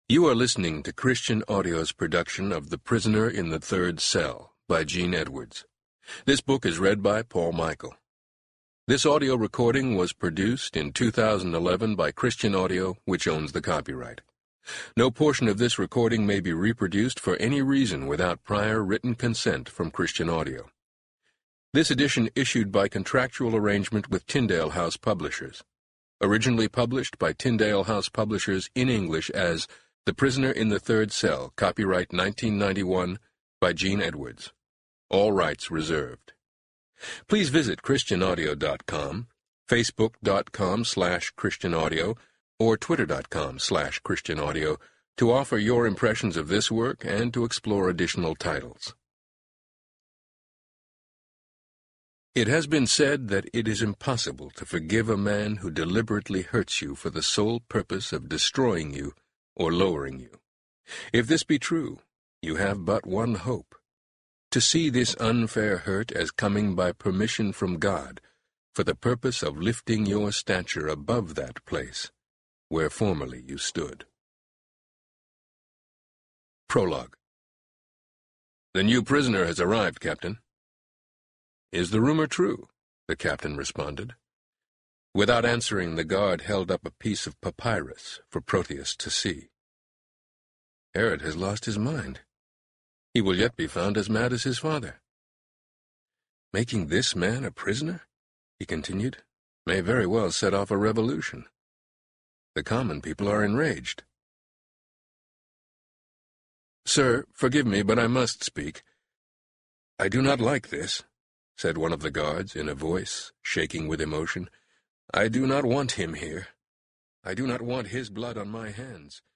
You are listening to Christian Audio's production of The Prisoner in the Third Cell by Gene Edwards. This book is read by Paul Michael. This audio recording was produced in 2011 by Christian Audio, which owns the copyright. No portion of this recording may be reproduced for any reason without prior written consent from Christian Audio. This edition issued by contractual arrangement with Tyndale House Publishers. Originally published by Tyndale House Publishers in English as The Prisoner in the Third Cell, copyright 1991, by Gene Edwards. All rights reserved. Please visit ChristianAudio.com, Facebook.com/ChristianAudio, or Twitter.com/ChristianAudio to offer your impressions of this work and to explore additional titles. It has been said that it is impossible to forgive a man who deliberately hurts you for the sole purpose of destroying you or lowering you. If this be true, you have but one hope: to see this unfair hurt as coming by permission from God for the purpose of lifting your stature above that place where formerly you stood. Prologue. The new prisoner has arrived, Captain. Is the rumor true? The captain responded. Without answering, the guard held up a piece of papyrus for Proteus to see. Herod has lost his mind. He will yet be found as mad as his father. Making this man a prisoner, he continued, may very well set off a revolution. The common people are enraged. Sir, forgive me, but I must speak. I do not like this, said one of the guards in a voice shaking with emotion. I do not want him here. I do not want his blood on my hands.